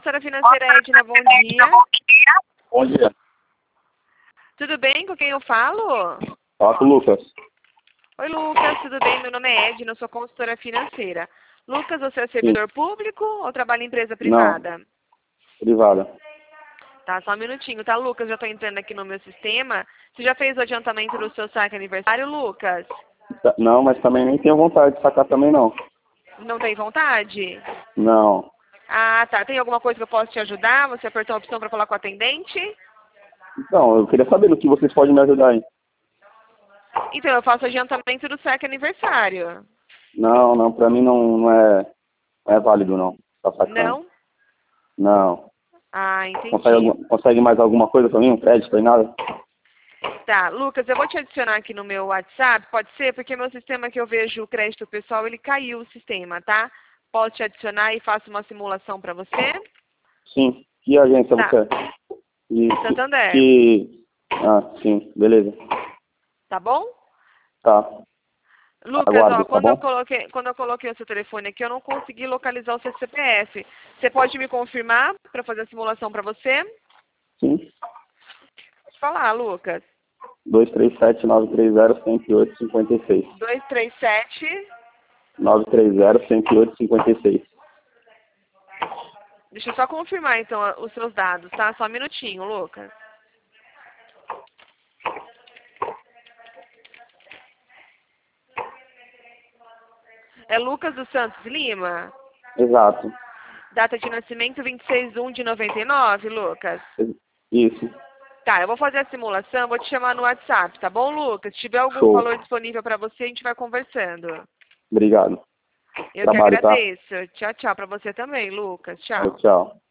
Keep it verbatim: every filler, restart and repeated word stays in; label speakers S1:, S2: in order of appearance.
S1: consultora financeira Edna, bom dia.
S2: Bom dia.
S1: Tudo bem? Com quem eu falo?
S2: Fala com o Lucas.
S1: Oi, Lucas, tudo bem? Meu nome é Edna, eu sou consultora financeira. Lucas, você é servidor
S2: Sim.
S1: público ou trabalha em empresa privada?
S2: Não, privada.
S1: Tá, só um minutinho, tá, Lucas? Já estou entrando aqui no meu sistema. Você já fez o adiantamento do seu saque aniversário, Lucas?
S2: Tá- Não, mas também nem tenho vontade de sacar também não.
S1: Não tem vontade?
S2: Não.
S1: Ah, tá. Tem alguma coisa que eu posso te ajudar? Você apertou a opção para falar com o atendente?
S2: Então, eu queria saber no que vocês podem me ajudar aí.
S1: Então, eu faço adiantamento do saque aniversário.
S2: Não, não, pra mim não, não, é, não é válido não. Tá sacando.
S1: Não?
S2: Não.
S1: Ah,
S2: Consegue,
S1: entendi.
S2: algum- consegue mais alguma coisa pra mim? Um crédito aí nada?
S1: Tá, Lucas, eu vou te adicionar aqui no meu WhatsApp, pode ser? Porque meu sistema que eu vejo o crédito pessoal, ele caiu o sistema, tá? Posso te adicionar e faço uma simulação para você?
S2: Sim. Que agência
S1: Tá.
S2: você é? E que,
S1: Santander,
S2: que... Ah, sim. Beleza.
S1: tá bom?
S2: Tá.
S1: Lucas, ó,
S2: Aguardo, tá
S1: quando eu
S2: bom?
S1: coloquei, quando eu coloquei o seu telefone aqui, eu não consegui localizar o seu C P F. Você pode me confirmar para fazer a simulação para você?
S2: Sim.
S1: Pode falar, Lucas.
S2: dois três sete nove três zero cinco oito cinco seis.
S1: dois três sete.
S2: nove três zero cinco oito cinco seis.
S1: Deixa eu só confirmar, então, a- os seus dados, tá? Só um minutinho, Lucas. É Lucas dos Santos Lima?
S2: Exato.
S1: Data de nascimento vinte e seis de um de noventa e nove, Lucas?
S2: Isso.
S1: Tá, eu vou fazer a simulação, vou te chamar no WhatsApp, tá bom, Lucas? Se tiver algum
S2: Show.
S1: valor disponível para você, a gente vai conversando.
S2: Obrigado.
S1: Eu que
S2: Trabalho, tá?
S1: agradeço. Tchau, tchau. Para você também, Lucas. Tchau.
S2: Tchau.